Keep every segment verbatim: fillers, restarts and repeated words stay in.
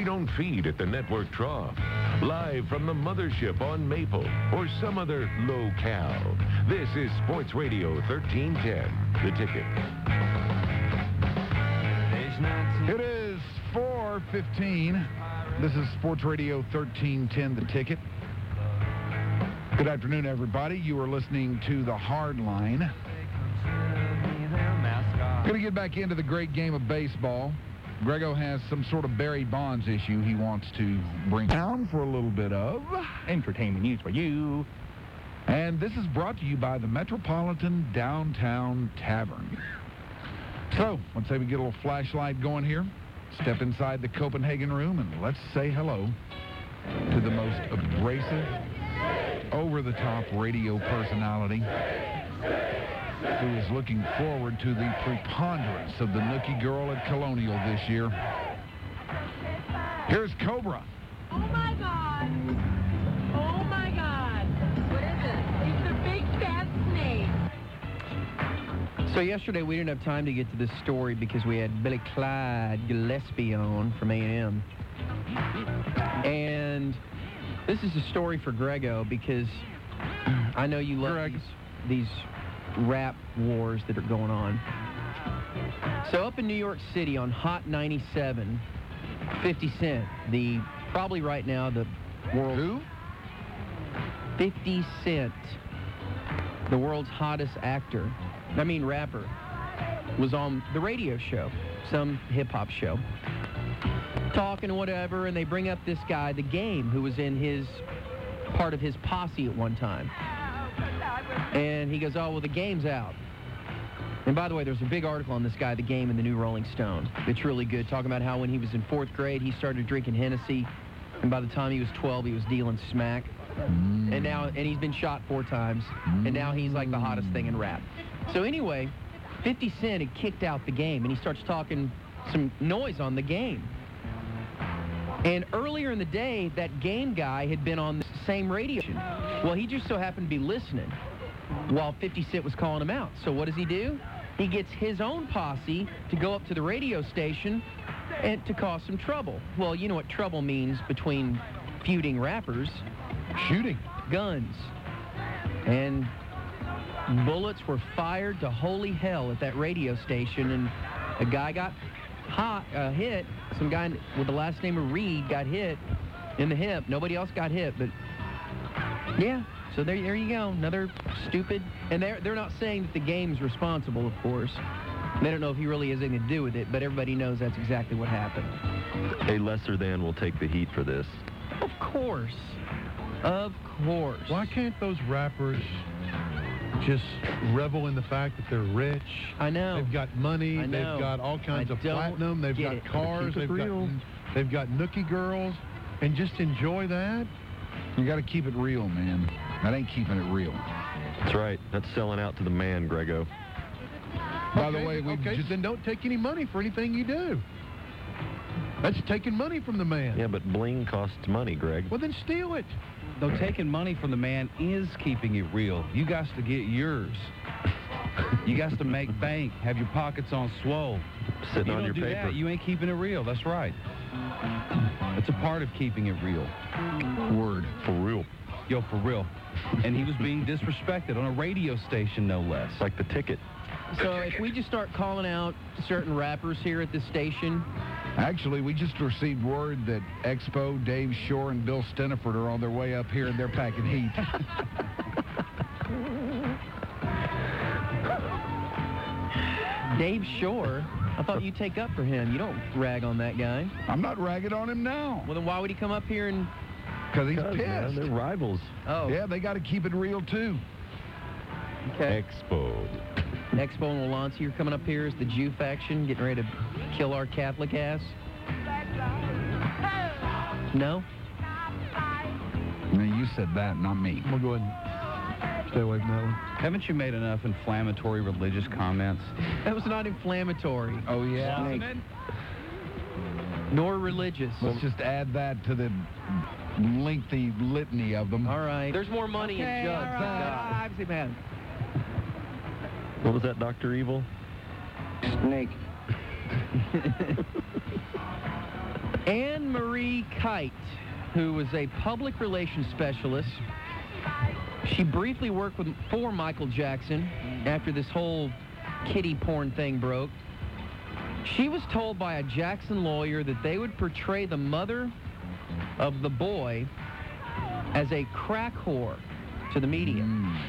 don't feed at the network trough. Live from the mothership on Maple or some other locale. This is Sports Radio thirteen ten, The Ticket. It is four fifteen. This is Sports Radio thirteen ten, The Ticket. Good afternoon, everybody. You are listening to The Hard Line. Going to get back into the great game of baseball. Grego has some sort of Barry Bonds issue he wants to bring down for a little bit of entertainment news for you. And this is brought to you by the Metropolitan Downtown Tavern. So, let's say we get a little flashlight going here. Step inside the Copenhagen room and let's say hello to the most abrasive, over-the-top radio personality who is looking forward to the preponderance of the Nookie Girl at Colonial this year. Here's Cobra. Oh, my God. Oh, my God. What is it? It's a big, fat snake. So yesterday we didn't have time to get to this story because we had Billy Clyde Gillespie on from A and M. And this is a story for Grego because I know you love these, these rap wars that are going on. So up in New York City on Hot ninety-seven, fifty Cent, the probably right now the world... Who? fifty Cent, the world's hottest actor, I mean rapper, was on the radio show, some hip-hop show, talking and whatever, and they bring up this guy, The Game, who was in his, part of his posse at one time. And he goes, oh, well, The Game's out. And by the way, there's a big article on this guy, The Game, in the new Rolling Stone. It's really good, talking about how when he was in fourth grade, he started drinking Hennessy, and by the time he was twelve, he was dealing smack. Mm. And now, and he's been shot four times, mm. and now he's like the hottest thing in rap. So anyway, fifty Cent had kicked out The Game, and he starts talking some noise on The Game. And earlier in the day, that Game guy had been on the same radio station. Well, he just so happened to be listening while fifty Cent was calling him out. So what does he do? He gets his own posse to go up to the radio station and to cause some trouble. Well, you know what trouble means between feuding rappers. Shooting. Guns. And bullets were fired to holy hell at that radio station, and a guy got hot, uh, hit. Some guy with the last name of Reed got hit in the hip. Nobody else got hit, but yeah. So there, there you go. Another stupid. And they're they're not saying that The Game's responsible, of course. They don't know if he really has anything to do with it, but everybody knows that's exactly what happened. A lesser than will take the heat for this. Of course. Of course. Why can't those rappers just revel in the fact that they're rich? I know. They've got money. I know. They've got all kinds I of don't platinum. They've got it. cars. They've got, they've got nookie girls. And just enjoy that? You got to keep it real, man. That ain't keeping it real. That's right. That's selling out to the man, Grego. By okay, the way, we okay, just... then don't take any money for anything you do. That's taking money from the man. Yeah, but bling costs money, Greg. Well, then steal it. Though taking money from the man is keeping it real. You got to get yours. You got to make bank, have your pockets on swole. Sitting you on don't your do paper. That, you ain't keeping it real. That's right. It's a part of keeping it real. Word. For real. Yo, for real. And he was being disrespected on a radio station, no less. Like The Ticket. So if we just start calling out certain rappers here at the station... Actually, we just received word that Expo, Dave Shore, and Bill Steniford are on their way up here, and they're packing heat. Dave Shore? I thought you'd take up for him. You don't rag on that guy. I'm not ragging on him now. Well, then why would he come up here and... Because he's pissed. Man, they're rivals. Oh. Yeah, they got to keep it real, too. Okay. Expo. Expo and Lalanci are coming up here as the Jew faction, getting ready to kill our Catholic ass. No? No, you said that, not me. I'm going to go ahead and stay away from that one. Haven't you made enough inflammatory religious comments? That was not inflammatory. Oh, yeah? Nor religious. Let's just add that to the lengthy litany of them. All right. There's more money okay, in jugs. All right. God. Man. What was that, Doctor Evil? Snake. Anne Marie Kite, who was a public relations specialist. She briefly worked with, for Michael Jackson after this whole kiddie porn thing broke. She was told by a Jackson lawyer that they would portray the mother of the boy as a crack whore to the media. Mm.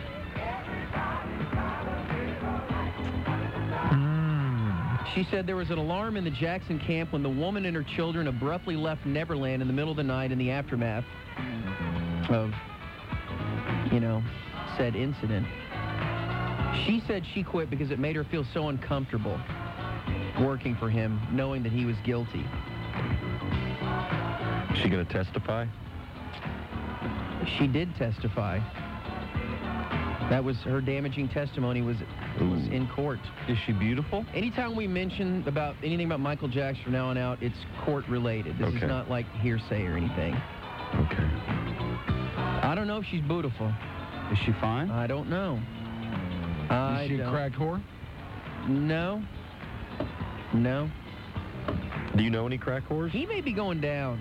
She said there was an alarm in the Jackson camp when the woman and her children abruptly left Neverland in the middle of the night in the aftermath of, you know, said incident. She said she quit because it made her feel so uncomfortable working for him, knowing that he was guilty. Is she going to testify? She did testify. That was her damaging testimony was, was in court. Is she beautiful? Anytime we mention about anything about Michael Jackson from now on out, it's court-related. This Okay. is not like hearsay or anything. Okay. I don't know if she's beautiful. Is she fine? I don't know. I Is she a don't- crack whore? No. No. Do you know any crack whores? He may be going down.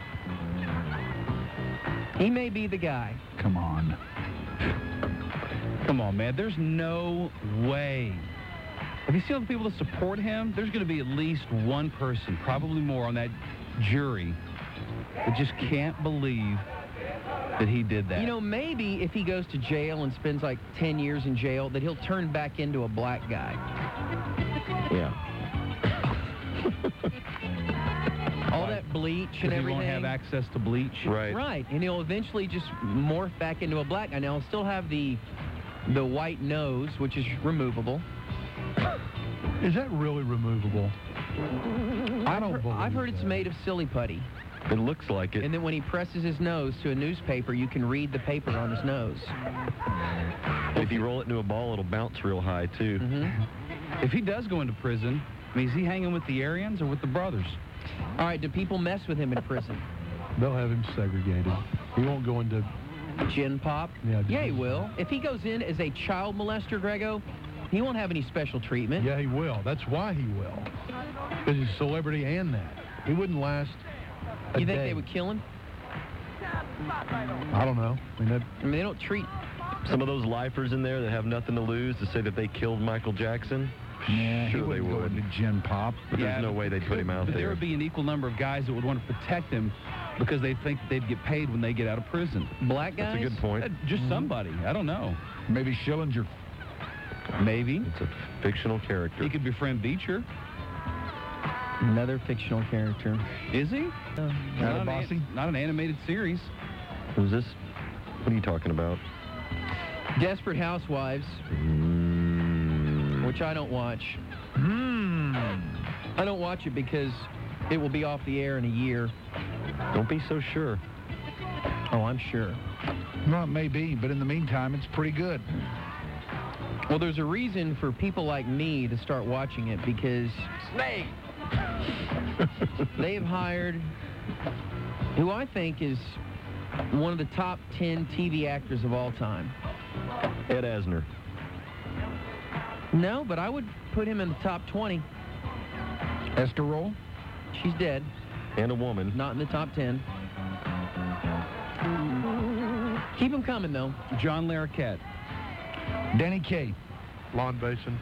He may be the guy. Come on. Come on, man. There's no way. If you see all the people that support him, there's going to be at least one person, probably more, on that jury that just can't believe that he did that. You know, maybe if he goes to jail and spends like ten years in jail, that he'll turn back into a black guy. Yeah. All that bleach because and he everything. won't have access to bleach. Right. Right, and he'll eventually just morph back into a black guy. Now, he'll still have the the white nose, which is removable. Is that really removable? I I've don't heard, believe I've heard it's that. made of silly putty. It looks like it. And then when he presses his nose to a newspaper, you can read the paper on his nose. If you roll it into a ball, it'll bounce real high, too. Mm-hmm. If he does go into prison, I mean, is he hanging with the Aryans or with the brothers? All right, do people mess with him in prison? They'll have him segregated. He won't go into... Gin pop? Yeah, Yeah, he gin. will. If he goes in as a child molester, Grego, he won't have any special treatment. Yeah, he will. That's why he will. Because he's a celebrity and that. He wouldn't last a You think day. they would kill him? I don't know. I mean, that, I mean, they don't treat... Some of those lifers in there that have nothing to lose to say that they killed Michael Jackson, Yeah, sure he they wouldn't go would. into gin pop. But there's Yeah, no way they'd put him out But there there. would be an equal number of guys that would want to protect him because they think they'd get paid when they get out of prison. Black guys? That's a good point. Uh, just somebody. I don't know. Maybe Schillinger. Maybe. It's a fictional character. He could befriend Beecher. Another fictional character. Is he? Uh, Not an, Bossy? an, not an animated series. Who's this? What are you talking about? Desperate Housewives, Mm, which I don't watch. Hmm. I don't watch it because it will be off the air in a year. don't be so sure. Oh, I'm sure. Well, it may be, but in the meantime, it's pretty good. Well, there's a reason for people like me to start watching it because Snake. They've hired who I think is one of the top ten T V actors of all time. Ed Asner. No, but I would put him in the top twenty. Esther Roll? She's dead. And a woman. Not in the top ten. Keep them coming, though. John Larroquette. Danny Kaye. lawn basin.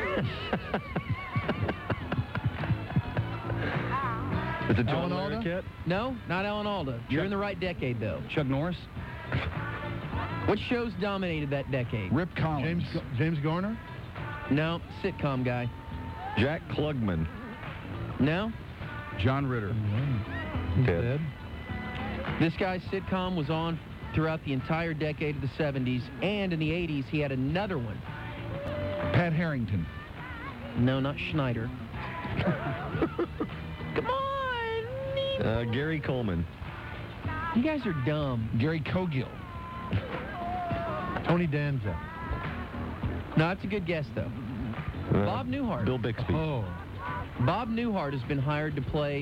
Is it John Alan Alda? Larroquette? No, not Alan Alda. You're Chuck- in the right decade, though. Chuck Norris. What shows dominated that decade? Rip Collins. James Ga- James Garner? No, sitcom guy. Jack Klugman. No, John Ritter. He's Dead. dead. this guy's sitcom was on throughout the entire decade of the seventies, and in the eighties he had another one. Pat Harrington. No, not Schneider. Come on! Uh, Gary Coleman. You guys are dumb. Gary Cogill. Tony Danza. No, that's a good guess, though. Uh, Bob Newhart. Bill Bixby. Oh. Bob Newhart has been hired to play,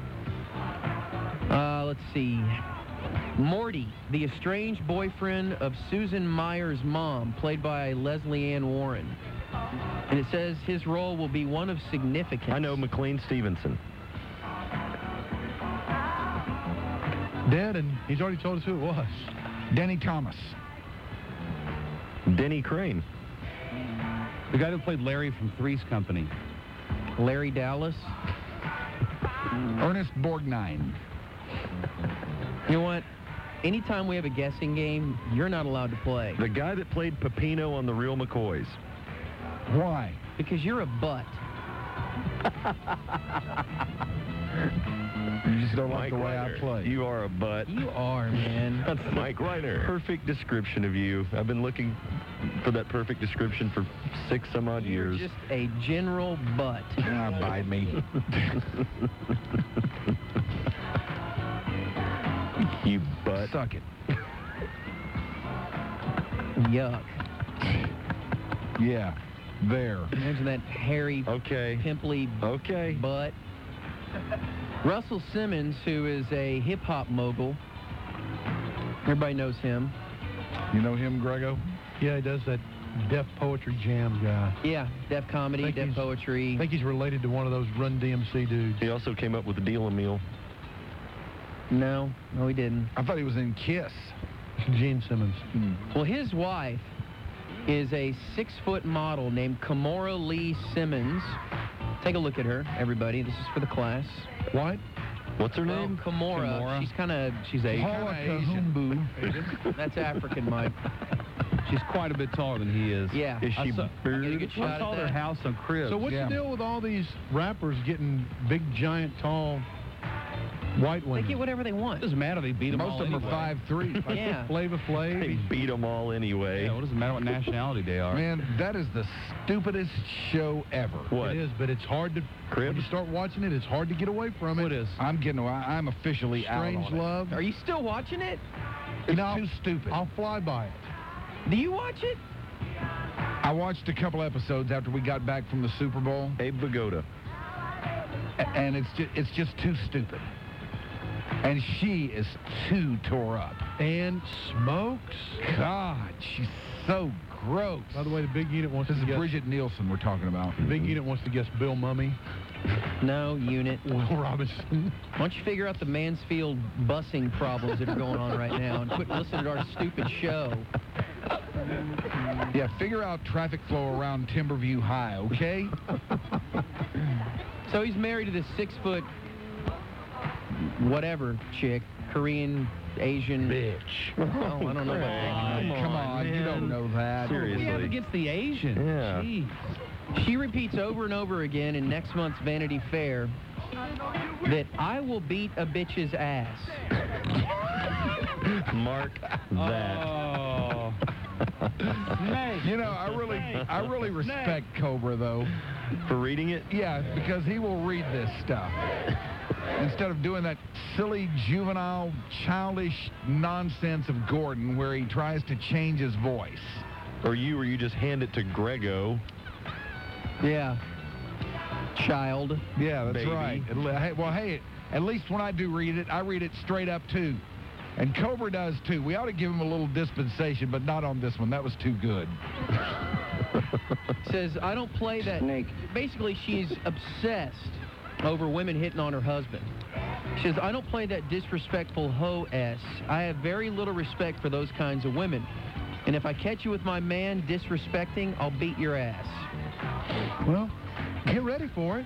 uh, let's see, Morty, the estranged boyfriend of Susan Meyer's mom, played by Leslie Ann Warren. And it says his role will be one of significance. I know McLean Stevenson. Dead, and he's already told us who it was. Denny Thomas. Denny Crane. The guy that played Larry from Three's Company. Larry Dallas. Ernest Borgnine. You know what? Anytime we have a guessing game, you're not allowed to play. The guy that played Pepino on The Real McCoys. Why? Because you're a butt. You just don't like Mike the way Reiner. I play. You are a butt. You are, man. That's Mike Reiner. Perfect description of you. I've been looking for that perfect description for six some odd You're years. just a general butt. Ah, bite me. You butt. Suck it. Yuck. Yeah. There. Imagine that hairy, Okay. pimply Okay. butt. Russell Simmons, who is a hip-hop mogul. Everybody knows him. You know him, Grego? Yeah, he does that Def Poetry Jam guy. Yeah, Def Comedy, Think Def he's- Poetry. I think he's related to one of those Run D M C dudes. He also came up with the Deal a Meal. No, no, he didn't. I thought he was in Kiss. Gene Simmons. Well, his wife is a six-foot model named Kimora Lee Simmons. Take a look at her, everybody. This is for the class. What? What's her Well, name? Kimora. Kimora. She's kind of, She's Asian. Paula Asian. Kahumbu. that's African, Mike. She's quite a bit taller than he is. Yeah. Is I she saw- bird? Get a good I shot saw at their that. house on Cribs. So what's Yeah. the deal with all these rappers getting big, giant, tall, white They women? get whatever they It want. doesn't matter. They beat them Most all of them anyway. are five three. Like Yeah. Flava Flav. They beat them all anyway. Yeah, what does it matter what nationality they are? Man, that is the stupidest show ever. What? It is, but it's hard to. When Cribs? you start watching it, it's hard to get away from it. What is? I'm getting. I'm officially Strange out on Love. Are you still watching it? It. It's No, too stupid. I'll fly by it. Do you watch it? I watched a couple episodes after we got back from the Super Bowl, Abe Vigoda. a- and it's just, it's just too stupid. And she is too tore up. And smokes. God, she's so gross. By the way, the big unit wants This to is guess. Bridget Nielsen we're talking about. The big unit wants to guess Bill Mummy, No, unit. Will Robinson. Why don't you figure out the Mansfield busing problems that are going on right now and quit listening to our stupid show? Yeah, figure out traffic flow around Timberview High, okay? So he's married to this six-foot whatever chick, Korean, Asian. Bitch. Oh, I don't know about that. Come Come on, on, you man. don't know that. Seriously. We have against the Asian. Yeah. Jeez. She repeats over and over again in next month's Vanity Fair that I will beat a bitch's ass. Mark that. Oh. Snake. You know, I really, I really respect Cobra though. For reading it? Yeah, because he will read this stuff instead of doing that silly, juvenile, childish nonsense of Gordon, where he tries to change his voice. Or you, or you just hand it to Grego. Yeah. Child. Yeah, that's Baby. right. At le- hey, well, hey, at least when I do read it, I read it straight up too. And Cobra does too. We ought to give him a little dispensation, but not on this one. That was too good. Says, I don't play that. Snake. Basically, she's obsessed over women hitting on her husband. She says, I don't play that disrespectful hoe S. I have very little respect for those kinds of women. And if I catch you with my man disrespecting, I'll beat your ass. Well, get ready for it.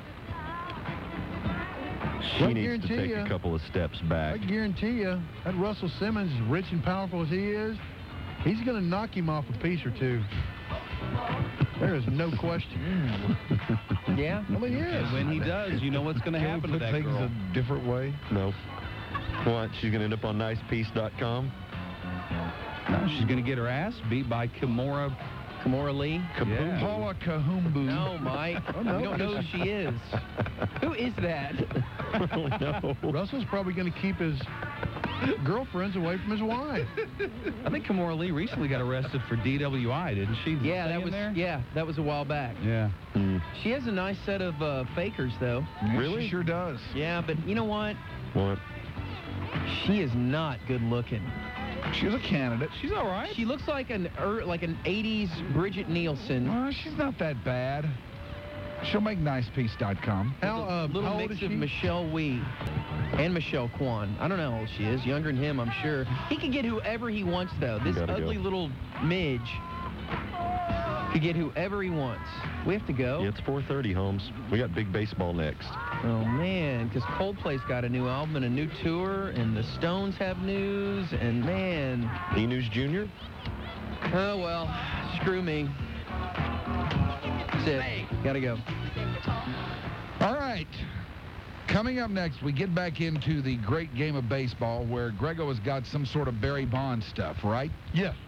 She I needs to guarantee take ya. a couple of steps I back. guarantee you, that Russell Simmons, as rich and powerful as he is, he's going to knock him off a piece or two. There is no question. Yeah? Well, he is. And when he does, you know what's going to Can we happen to put that things girl. a different way? No. What? She's going to end up on nice piece dot com? No, she's going to get her ass beat by Kimora. Kimora Lee? Yeah. Paula Kahumbu. No, Mike. Oh, no. We don't know who she is. Who is that? I don't know. Russell's probably going to keep his girlfriends away from his wife. I think Kimora Lee recently got arrested for D W I, didn't she? Did it Yeah, say that in was there? yeah, that was a while back. Yeah. Hmm. She has a nice set of uh, fakers, though. Yeah, Really? She sure does. Yeah, but you know what? What? She is not good looking. She was a candidate. She's all right. She looks like an er, like an eighties Bridget Nielsen. Well, she's not that bad. She'll make nice piece dot com. How, uh, little how old mix is of she? Michelle Wee and Michelle Kwan. I don't know how old she is. Younger than him, I'm sure. He can get whoever he wants, though. This Gotta ugly go. little midge could get whoever he wants. We have to go. Yeah, it's four thirty, Holmes. We got big baseball next. Oh, man, because Coldplay's got a new album and a new tour, and the Stones have news, and, man, E-News Junior? oh, well, screw me. That's it. Gotta go. All right. Coming up next, we get back into the great game of baseball where Grego has got some sort of Barry Bonds stuff, right? Yes.